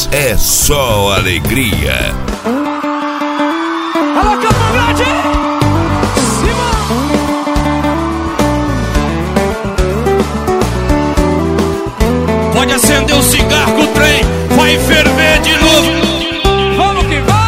Piscinas é só alegria. Alô, Campo Grande! Pode acender o cigarro, o trem vai ferver de novo. Vamos que vamos!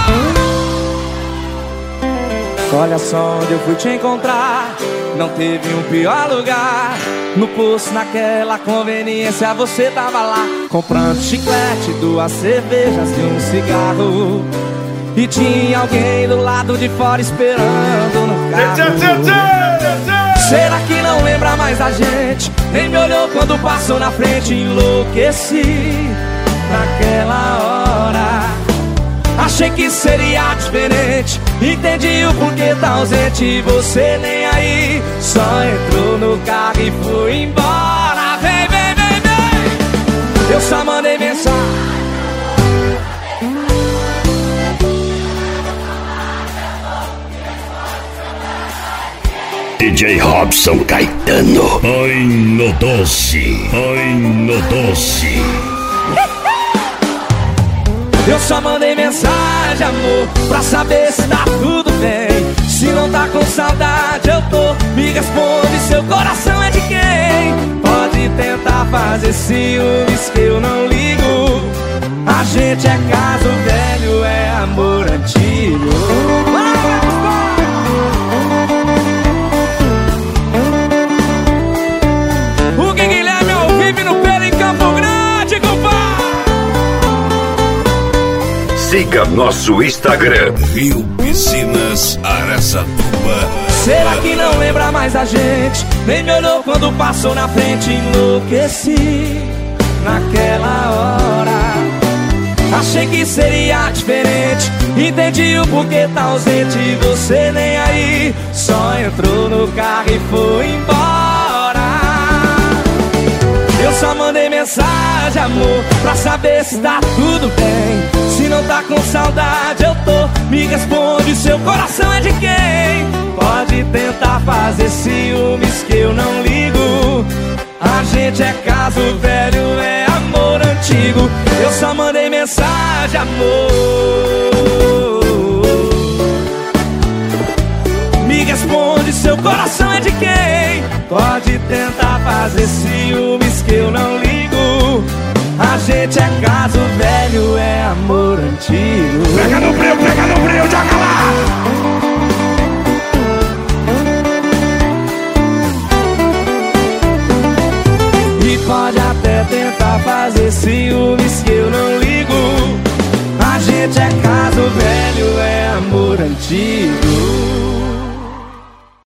Olha só onde eu fui te encontrar. Não teve um pior lugar. No posto, naquela conveniência, você tava lá comprando chiclete, 2 cervejas e um cigarro. E tinha alguém do lado de fora esperando no carro. Será que não lembra mais da gente? Nem me olhou quando passou na frente. Enlouqueci naquela hora. Achei que seria diferente. Entendi o porquê tá ausente. Você nem aí, só entrou no carro e foi embora. Vem, vem, vem, vem. Eu só mandei mensagem. DJ Robson Caetano. Ai no doce, ai no doce. Eu só mandei mensagem, amor, pra saber se tá tudo bem. Se não tá com saudade, eu tô. Me responde, seu coração é de quem? Pode tentar fazer ciúmes que eu não ligo. A gente é caso velho, é amor antigo. O Guilherme ao vivo no pelo em Campo Grande, compadre. Siga nosso Instagram, Rio Piscinas Araçatuba. Será que não lembra mais da gente? Nem me olhou quando passou na frente. Enlouqueci naquela hora. Achei que seria diferente. Entendi o porquê tá ausente. Você nem aí, só entrou no carro e foi embora. Eu só mandei mensagem, amor, pra saber se tá tudo bem. Se não tá com saudade, eu tô. Me responde, seu coração é de quem? Pode tentar fazer ciúmes que eu não ligo. A gente é caso velho, é amor antigo. Eu só mandei mensagem, amor. Me responde, seu coração é de quem? Pode tentar fazer ciúmes que eu não ligo. A gente é caso velho, é amor antigo. Pega no breu, joga lá. E pode até tentar fazer ciúmes que eu não ligo. A gente é caso velho, é amor antigo.